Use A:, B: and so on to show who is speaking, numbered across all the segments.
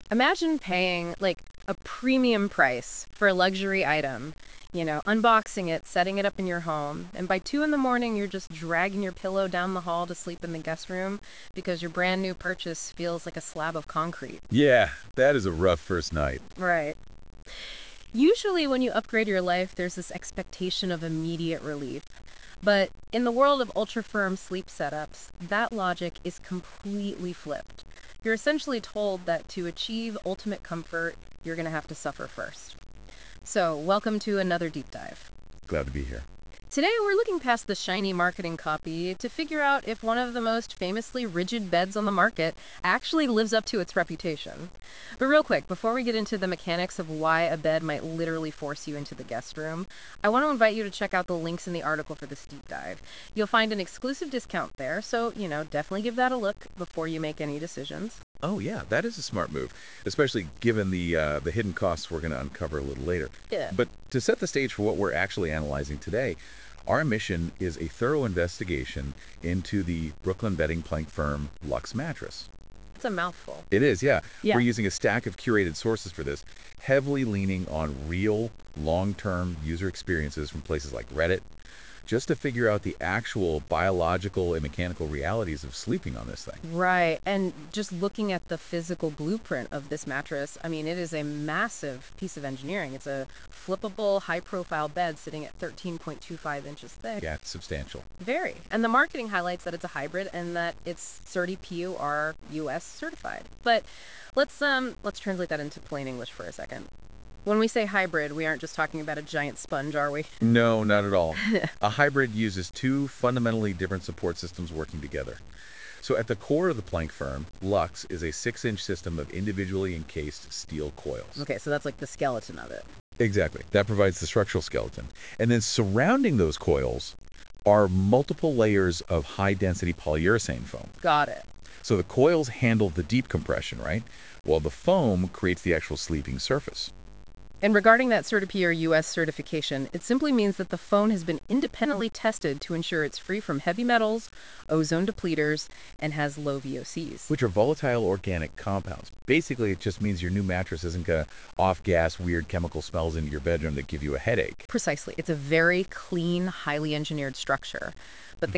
A: Imagine paying like a premium price for a luxury item, unboxing it, setting it up in your home, and by 2 in the morning, you're just dragging your pillow down the hall to sleep in the guest room because your brand new purchase feels like a slab of concrete.
B: Yeah, that is a rough first night.
A: Right. Usually, when you upgrade your life, there's this expectation of immediate relief. But in the world of ultra firm sleep setups, that logic is completely flipped. You're essentially told that to achieve ultimate comfort, you're going to have to suffer first. So, welcome to another deep dive.
B: Glad to be here.
A: Today, we're looking past the shiny marketing copy to figure out if one of the most famously rigid beds on the market actually lives up to its reputation. But real quick, before we get into the mechanics of why a bed might literally force you into the guest room, I want to invite you to check out the links in the article for this deep dive. You'll find an exclusive discount there, so, definitely give that a look before you make any decisions.
B: Oh yeah, that is a smart move, especially given the hidden costs we're going to uncover a little later.
A: Yeah.
B: But to set the stage for what we're actually analyzing today, our mission is a thorough investigation into the Brooklyn bedding plank firm Lux Mattress.
A: It's a mouthful.
B: It is, yeah.
A: Yeah.
B: We're using a stack of curated sources for this, heavily leaning on real, long-term user experiences from places like Reddit, just to figure out the actual biological and mechanical realities of sleeping on this thing.
A: Right. And just looking at the physical blueprint of this mattress, I mean, it is a massive piece of engineering. It's a flippable, high profile bed sitting at 13.25 inches thick.
B: Yeah, it's substantial.
A: Very. And the marketing highlights that it's a hybrid and that it's CertiPUR US certified. But let's translate that into plain English for a second. When we say hybrid, we aren't just talking about a giant sponge, are we?
B: No, not at all. A hybrid uses two fundamentally different support systems working together. So at the core of the plank firm, Lux is a 6-inch system of individually encased steel coils.
A: Okay, so that's like the skeleton of it.
B: Exactly. That provides the structural skeleton. And then surrounding those coils are multiple layers of high-density polyurethane foam.
A: Got it.
B: So the coils handle the deep compression, right? While the foam creates the actual sleeping surface.
A: And regarding that CertiPUR US certification, it simply means that the phone has been independently tested to ensure it's free from heavy metals, ozone depleters, and has low VOCs.
B: Which are volatile organic compounds. Basically, it just means your new mattress isn't going to off-gas weird chemical smells into your bedroom that give you a headache.
A: Precisely. It's a very clean, highly engineered structure. But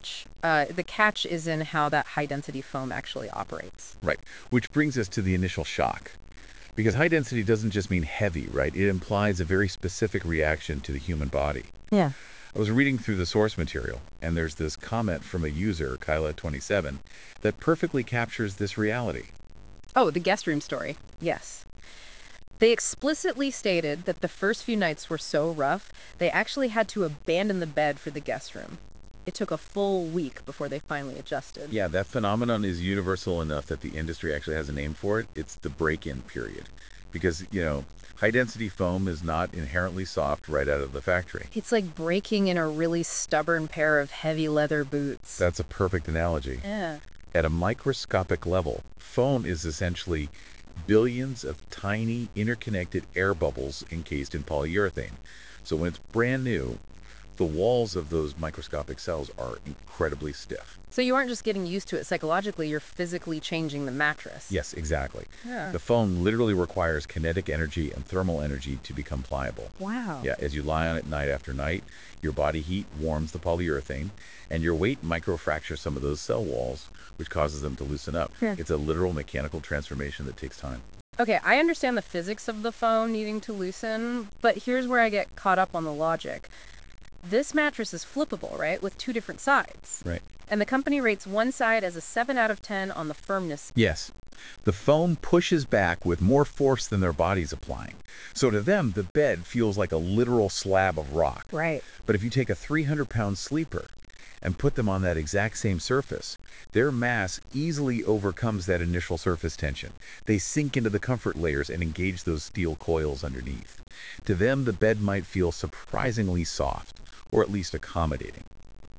A: the catch is in how that high-density foam actually operates.
B: Right. Which brings us to the initial shock. Because high density doesn't just mean heavy, right? It implies a very specific reaction to the human body.
A: Yeah.
B: I was reading through the source material, and there's this comment from a user, Kyla27, that perfectly captures this reality.
A: Oh, the guest room story. Yes. They explicitly stated that the first few nights were so rough, they actually had to abandon the bed for the guest room. It took a full week before they finally adjusted.
B: Yeah, that phenomenon is universal enough that the industry actually has a name for it. It's the break-in period. Because, high-density foam is not inherently soft right out of the factory.
A: It's like breaking in a really stubborn pair of heavy leather boots.
B: That's a perfect analogy.
A: Yeah.
B: At a microscopic level, foam is essentially billions of tiny interconnected air bubbles encased in polyurethane. So when it's brand new, the walls of those microscopic cells are incredibly stiff.
A: So you aren't just getting used to it psychologically, you're physically changing the mattress.
B: Yes, exactly.
A: Yeah.
B: The foam literally requires kinetic energy and thermal energy to become pliable.
A: Wow.
B: Yeah, as you lie on it night after night, your body heat warms the polyurethane, and your weight microfractures some of those cell walls, which causes them to loosen up.
A: Yeah.
B: It's a literal mechanical transformation that takes time.
A: Okay, I understand the physics of the foam needing to loosen, but here's where I get caught up on the logic. This mattress is flippable, right? With two different sides.
B: Right.
A: And the company rates one side as a 7 out of 10 on the firmness.
B: Yes. The foam pushes back with more force than their body's applying. So to them, the bed feels like a literal slab of rock.
A: Right.
B: But if you take a 300-pound sleeper and put them on that exact same surface, their mass easily overcomes that initial surface tension. They sink into the comfort layers and engage those steel coils underneath. To them, the bed might feel surprisingly soft, or at least accommodating.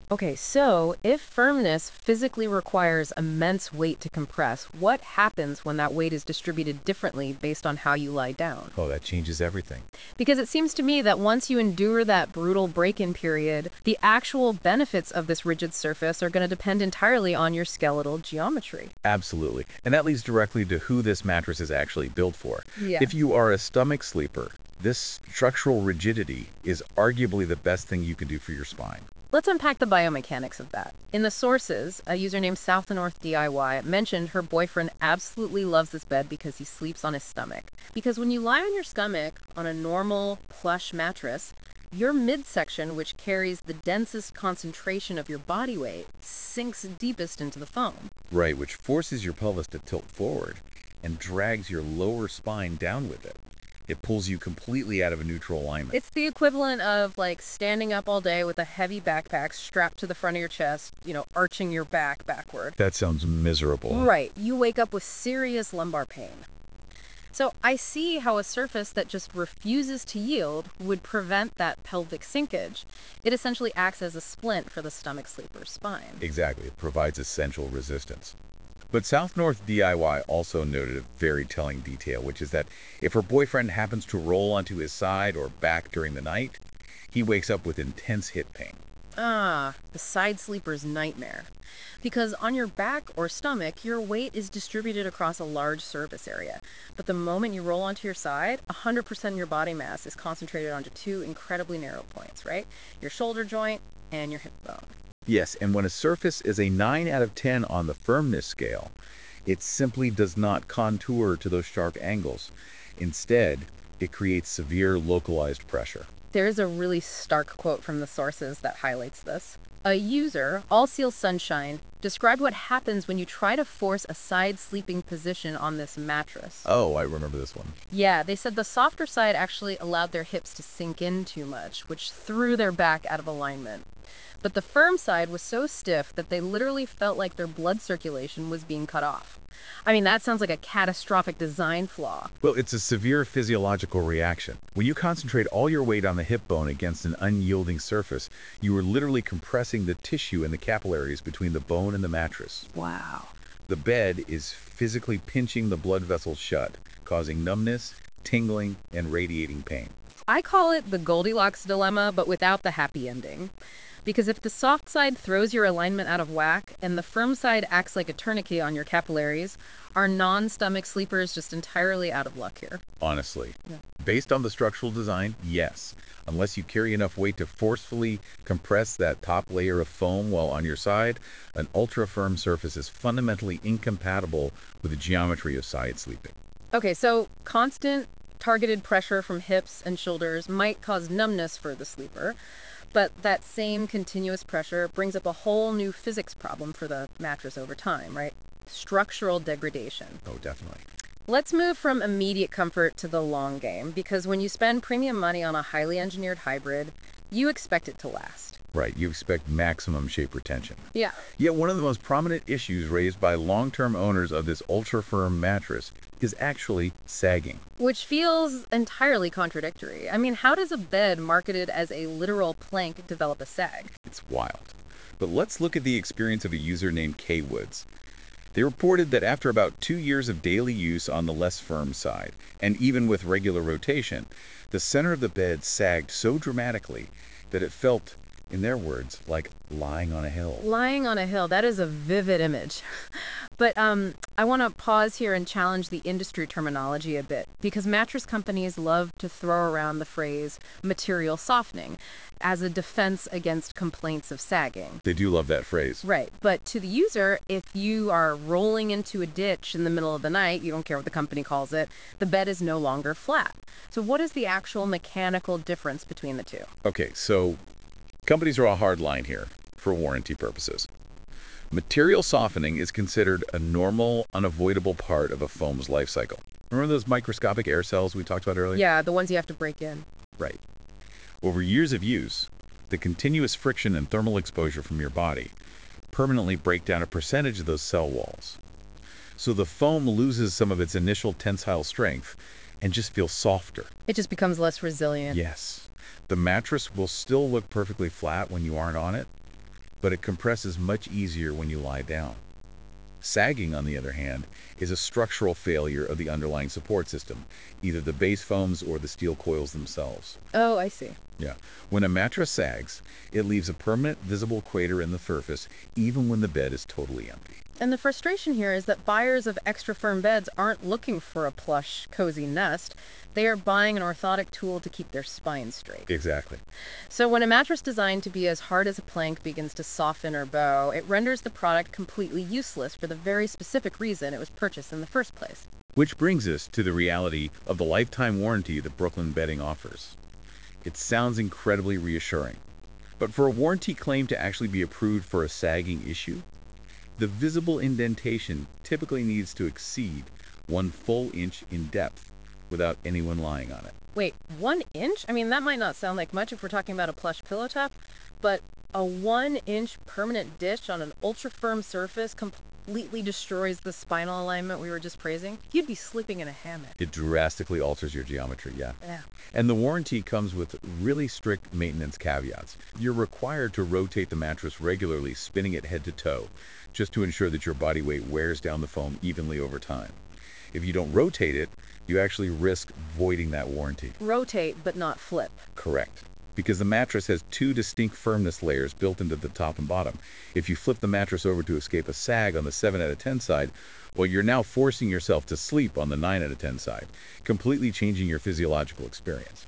A: Okay, so if firmness physically requires immense weight to compress, what happens when that weight is distributed differently based on how you lie down?
B: Oh, that changes everything.
A: Because it seems to me that once you endure that brutal break-in period, the actual benefits of this rigid surface are going to depend entirely on your skeletal geometry.
B: Absolutely. And that leads directly to who this mattress is actually built for.
A: Yeah.
B: If you are a stomach sleeper, this structural rigidity is arguably the best thing you can do for your spine.
A: Let's unpack the biomechanics of that. In the sources, a user named South to North DIY mentioned her boyfriend absolutely loves this bed because he sleeps on his stomach. Because when you lie on your stomach on a normal, plush mattress, your midsection, which carries the densest concentration of your body weight, sinks deepest into the foam.
B: Right, which forces your pelvis to tilt forward and drags your lower spine down with it. It pulls you completely out of a neutral alignment.
A: It's the equivalent of like standing up all day with a heavy backpack strapped to the front of your chest, arching your back backward.
B: That sounds miserable.
A: Right. You wake up with serious lumbar pain. So I see how a surface that just refuses to yield would prevent that pelvic sinkage. It essentially acts as a splint for the stomach sleeper's spine.
B: Exactly, it provides essential resistance. But South North DIY also noted a very telling detail, which is that if her boyfriend happens to roll onto his side or back during the night, he wakes up with intense hip pain.
A: Ah, the side sleeper's nightmare. Because on your back or stomach, your weight is distributed across a large surface area. But the moment you roll onto your side, 100% of your body mass is concentrated onto two incredibly narrow points, right? Your shoulder joint and your hip bone.
B: Yes, and when a surface is a 9 out of 10 on the firmness scale, it simply does not contour to those sharp angles. Instead, it creates severe localized pressure.
A: There's a really stark quote from the sources that highlights this. A user, All Seal Sunshine, described what happens when you try to force a side sleeping position on this mattress.
B: Oh, I remember this one.
A: Yeah, they said the softer side actually allowed their hips to sink in too much, which threw their back out of alignment. But the firm side was so stiff that they literally felt like their blood circulation was being cut off. I mean, that sounds like a catastrophic design flaw.
B: Well, it's a severe physiological reaction. When you concentrate all your weight on the hip bone against an unyielding surface, you are literally compressing the tissue and the capillaries between the bone and the mattress.
A: Wow.
B: The bed is physically pinching the blood vessels shut, causing numbness, tingling, and radiating pain.
A: I call it the Goldilocks dilemma, but without the happy ending. Because if the soft side throws your alignment out of whack and the firm side acts like a tourniquet on your capillaries, are non-stomach sleepers just entirely out of luck here?
B: Honestly,
A: Yeah.
B: based on the structural design, yes. Unless you carry enough weight to forcefully compress that top layer of foam while on your side, an ultra-firm surface is fundamentally incompatible with the geometry of side sleeping.
A: Okay, so constant targeted pressure from hips and shoulders might cause numbness for the sleeper, but that same continuous pressure brings up a whole new physics problem for the mattress over time, right? Structural degradation.
B: Oh, definitely.
A: Let's move from immediate comfort to the long game, because when you spend premium money on a highly engineered hybrid, you expect it to last.
B: Right, you expect maximum shape retention.
A: Yeah.
B: Yet one of the most prominent issues raised by long-term owners of this ultra-firm mattress is actually sagging.
A: Which feels entirely contradictory. I mean, how does a bed marketed as a literal plank develop a sag?
B: It's wild. But let's look at the experience of a user named Kay Woods. They reported that after about 2 years of daily use on the less firm side, and even with regular rotation, the center of the bed sagged so dramatically that it felt, in their words, like lying on a hill.
A: Lying on a hill, that is a vivid image. But I want to pause here and challenge the industry terminology a bit, because mattress companies love to throw around the phrase material softening as a defense against complaints of sagging.
B: They do love that phrase.
A: Right. But to the user, if you are rolling into a ditch in the middle of the night, you don't care what the company calls it, the bed is no longer flat. So what is the actual mechanical difference between the two?
B: Okay, so companies draw a hard line here for warranty purposes. Material softening is considered a normal, unavoidable part of a foam's life cycle. Remember those microscopic air cells we talked about earlier?
A: Yeah, the ones you have to break in.
B: Right. Over years of use, the continuous friction and thermal exposure from your body permanently break down a percentage of those cell walls. So the foam loses some of its initial tensile strength and just feels softer.
A: It just becomes less resilient.
B: Yes. The mattress will still look perfectly flat when you aren't on it, but it compresses much easier when you lie down. Sagging, on the other hand, is a structural failure of the underlying support system, either the base foams or the steel coils themselves.
A: Oh, I see.
B: Yeah. When a mattress sags, it leaves a permanent visible crater in the surface, even when the bed is totally empty.
A: And the frustration here is that buyers of extra firm beds aren't looking for a plush, cozy nest. They are buying an orthotic tool to keep their spine straight.
B: Exactly.
A: So when a mattress designed to be as hard as a plank begins to soften or bow, it renders the product completely useless for the very specific reason it was purchased in the first place.
B: Which brings us to the reality of the lifetime warranty that Brooklyn Bedding offers. It sounds incredibly reassuring. But for a warranty claim to actually be approved for a sagging issue, the visible indentation typically needs to exceed 1 full inch in depth without anyone lying on it.
A: Wait, 1 inch? I mean, that might not sound like much if we're talking about a plush pillow top, but a 1 inch permanent dish on an ultra firm surface completely destroys the spinal alignment we were just praising. You'd be sleeping in a hammock.
B: It drastically alters your geometry, yeah.
A: Yeah.
B: And the warranty comes with really strict maintenance caveats. You're required to rotate the mattress regularly, spinning it head to toe, just to ensure that your body weight wears down the foam evenly over time. If you don't rotate it, you actually risk voiding that warranty.
A: Rotate, but not flip.
B: Correct. Because the mattress has two distinct firmness layers built into the top and bottom. If you flip the mattress over to escape a sag on the 7 out of 10 side, well, you're now forcing yourself to sleep on the 9 out of 10 side, completely changing your physiological experience.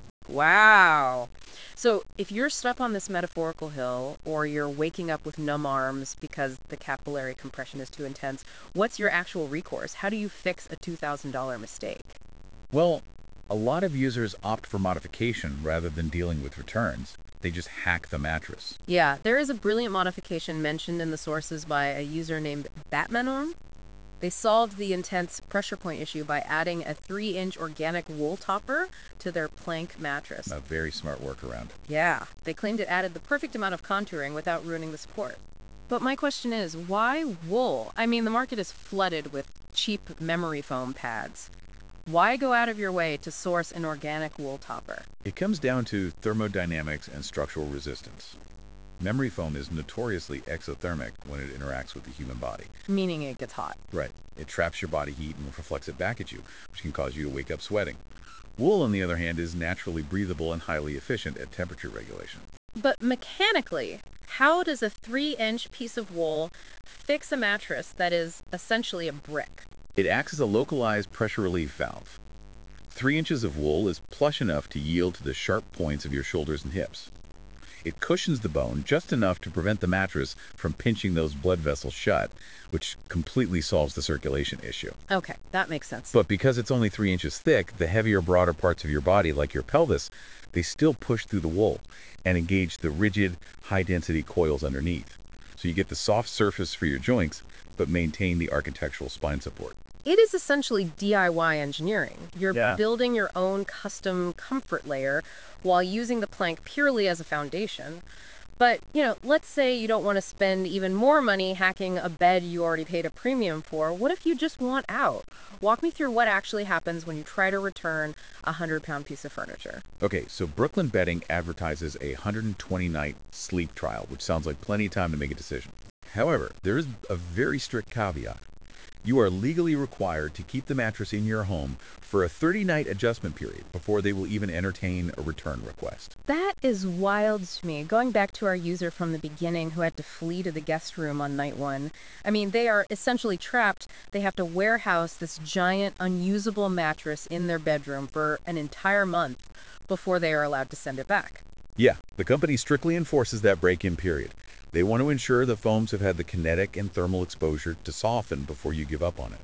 A: Wow. So if you're stuck on this metaphorical hill, or you're waking up with numb arms because the capillary compression is too intense, what's your actual recourse? How do you fix a $2,000 mistake?
B: Well, a lot of users opt for modification rather than dealing with returns. They just hack the mattress.
A: Yeah, there is a brilliant modification mentioned in the sources by a user named Batmanorm. They solved the intense pressure point issue by adding a 3-inch organic wool topper to their plank mattress.
B: A very smart workaround.
A: Yeah, they claimed it added the perfect amount of contouring without ruining the support. But my question is, why wool? I mean, the market is flooded with cheap memory foam pads. Why go out of your way to source an organic wool topper?
B: It comes down to thermodynamics and structural resistance. Memory foam is notoriously exothermic when it interacts with the human body.
A: Meaning it gets hot.
B: Right. It traps your body heat and reflects it back at you, which can cause you to wake up sweating. Wool, on the other hand, is naturally breathable and highly efficient at temperature regulation.
A: But mechanically, how does a 3-inch piece of wool fix a mattress that is essentially a brick?
B: It acts as a localized pressure relief valve. 3 inches of wool is plush enough to yield to the sharp points of your shoulders and hips. It cushions the bone just enough to prevent the mattress from pinching those blood vessels shut, which completely solves the circulation issue.
A: Okay, that makes sense.
B: But because it's only 3 inches thick, the heavier, broader parts of your body, like your pelvis, they still push through the wool and engage the rigid, high-density coils underneath. So you get the soft surface for your joints, but maintain the architectural spine support.
A: It is essentially DIY engineering. You're
B: Yeah.
A: building your own custom comfort layer while using the plank purely as a foundation. But, let's say you don't want to spend even more money hacking a bed you already paid a premium for. What if you just want out? Walk me through what actually happens when you try to return a 100-pound piece of furniture.
B: Okay, so Brooklyn Bedding advertises a 120-night sleep trial, which sounds like plenty of time to make a decision. However, there is a very strict caveat. You are legally required to keep the mattress in your home for a 30-night adjustment period before they will even entertain a return request.
A: That is wild to me. Going back to our user from the beginning who had to flee to the guest room on night 1. I mean, they are essentially trapped. They have to warehouse this giant, unusable mattress in their bedroom for an entire month before they are allowed to send it back.
B: Yeah, the company strictly enforces that break-in period. They want to ensure the foams have had the kinetic and thermal exposure to soften before you give up on it.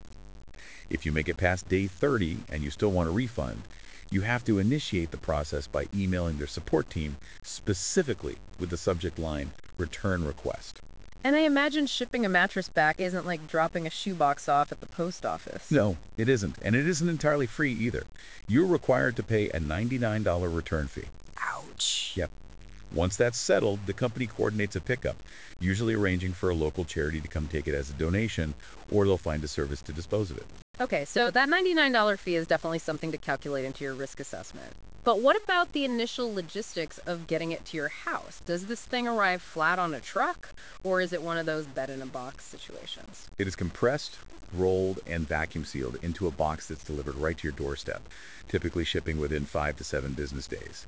B: If you make it past day 30 and you still want a refund, you have to initiate the process by emailing their support team specifically with the subject line, return request.
A: And I imagine shipping a mattress back isn't like dropping a shoebox off at the post office.
B: No, it isn't. And it isn't entirely free either. You're required to pay a $99 return fee.
A: Ouch.
B: Yep. Once that's settled, the company coordinates a pickup, usually arranging for a local charity to come take it as a donation, or they'll find a service to dispose of it.
A: Okay, so that $99 fee is definitely something to calculate into your risk assessment. But what about the initial logistics of getting it to your house? Does this thing arrive flat on a truck, or is it one of those bed-in-a-box situations?
B: It is compressed, rolled, and vacuum sealed into a box that's delivered right to your doorstep, typically shipping within 5 to 7 business days.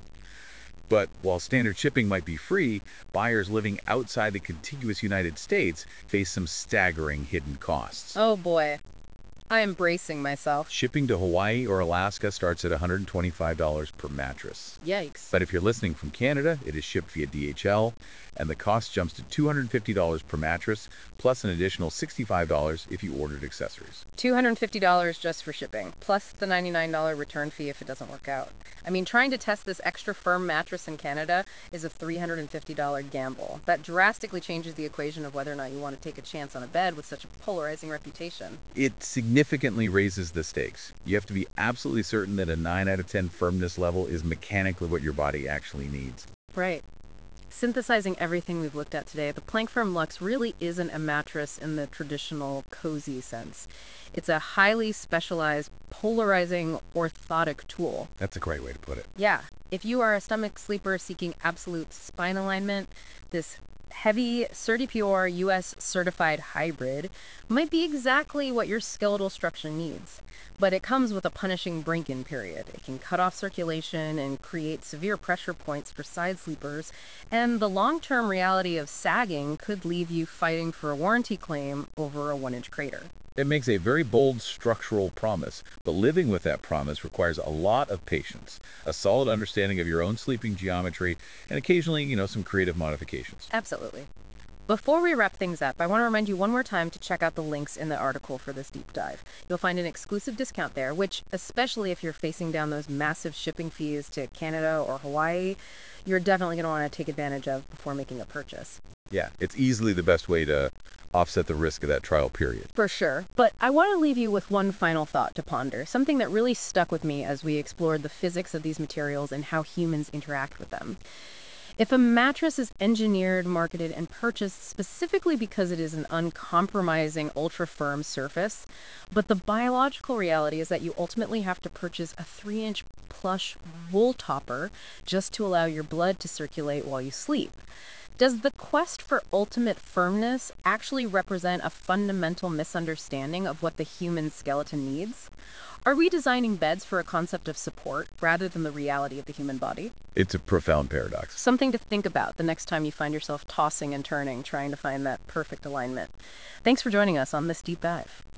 B: But while standard shipping might be free, buyers living outside the contiguous United States face some staggering hidden costs.
A: Oh boy, I am bracing myself.
B: Shipping to Hawaii or Alaska starts at $125 per mattress.
A: Yikes.
B: But if you're listening from Canada, it is shipped via DHL, and the cost jumps to $250 per mattress, plus an additional $65 if you ordered accessories.
A: $250 just for shipping, plus the $99 return fee if it doesn't work out. I mean, trying to test this extra firm mattress in Canada is a $350 gamble. That drastically changes the equation of whether or not you want to take a chance on a bed with such a polarizing reputation.
B: It significantly raises the stakes. You have to be absolutely certain that a 9 out of 10 firmness level is mechanically what your body actually needs.
A: Right. Synthesizing everything we've looked at today, the Plankfirm Luxe really isn't a mattress in the traditional cozy sense. It's a highly specialized, polarizing orthotic tool.
B: That's a great way to put it.
A: Yeah, if you are a stomach sleeper seeking absolute spine alignment, this heavy, CertiPure US certified hybrid might be exactly what your skeletal structure needs. But it comes with a punishing break-in period. It can cut off circulation and create severe pressure points for side sleepers, and the long-term reality of sagging could leave you fighting for a warranty claim over a 1-inch crater.
B: It makes a very bold structural promise, but living with that promise requires a lot of patience, a solid understanding of your own sleeping geometry, and occasionally, some creative modifications.
A: Absolutely. Before we wrap things up, I want to remind you one more time to check out the links in the article for this deep dive. You'll find an exclusive discount there, which, especially if you're facing down those massive shipping fees to Canada or Hawaii, you're definitely going to want to take advantage of before making a purchase.
B: Yeah, it's easily the best way to offset the risk of that trial period.
A: For sure. But I want to leave you with one final thought to ponder, something that really stuck with me as we explored the physics of these materials and how humans interact with them. If a mattress is engineered, marketed, and purchased specifically because it is an uncompromising, ultra-firm surface, but the biological reality is that you ultimately have to purchase a 3-inch plush wool topper just to allow your blood to circulate while you sleep, does the quest for ultimate firmness actually represent a fundamental misunderstanding of what the human skeleton needs? Are we designing beds for a concept of support rather than the reality of the human body?
B: It's a profound paradox.
A: Something to think about the next time you find yourself tossing and turning, trying to find that perfect alignment. Thanks for joining us on this deep dive.